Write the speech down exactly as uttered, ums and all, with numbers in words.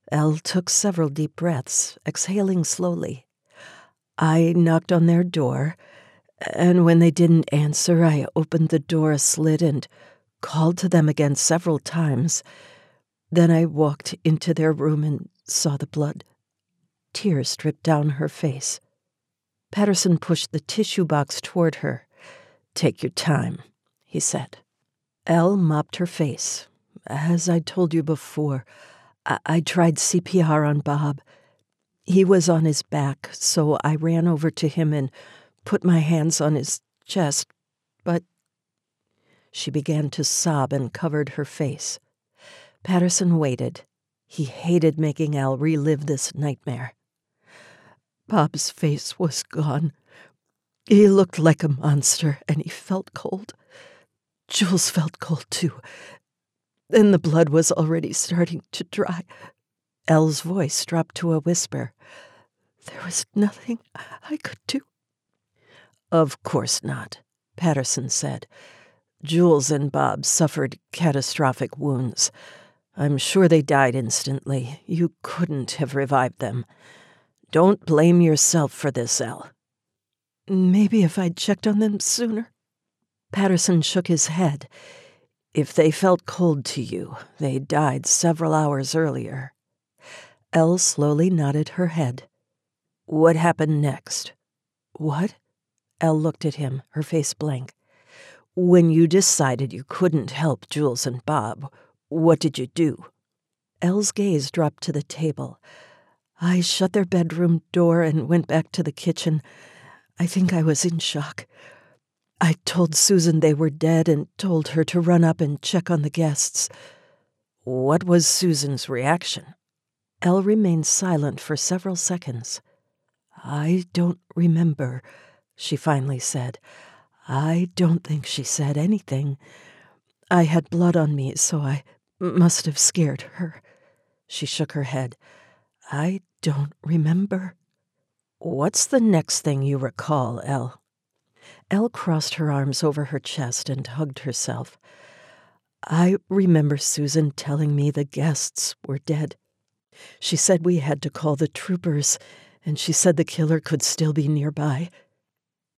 Elle took several deep breaths, exhaling slowly. I knocked on their door, and when they didn't answer, I opened the door a slit and called to them again several times. Then I walked into their room and saw the blood. Tears dripped down her face. Patterson pushed the tissue box toward her. "Take your time," he said. Elle mopped her face. "As I told you before, I, I tried C P R on Bob. He was on his back, so I ran over to him and put my hands on his chest, but—" She began to sob and covered her face. Patterson waited. He hated making Elle relive this nightmare. Bob's face was gone. He looked like a monster, and he felt cold. Jules felt cold, too. And the blood was already starting to dry. Elle's voice dropped to a whisper. "There was nothing I could do." "Of course not," Patterson said. "Jules and Bob suffered catastrophic wounds. I'm sure they died instantly. You couldn't have revived them. Don't blame yourself for this, Elle." "Maybe if I'd checked on them sooner." Patterson shook his head. "If they felt cold to you, they died several hours earlier." Elle slowly nodded her head. "What happened next?" "What?" Elle looked at him, her face blank. "When you decided you couldn't help Jules and Bob, what did you do?" Elle's gaze dropped to the table. "I shut their bedroom door and went back to the kitchen. I think I was in shock. I told Susan they were dead and told her to run up and check on the guests." "What was Susan's reaction?" Elle remained silent for several seconds. "I don't remember," she finally said. "I don't think she said anything. I had blood on me, so I must have scared her." She shook her head. "I don't remember." "What's the next thing you recall, Elle?" Elle crossed her arms over her chest and hugged herself. "I remember Susan telling me the guests were dead. She said we had to call the troopers, and she said the killer could still be nearby.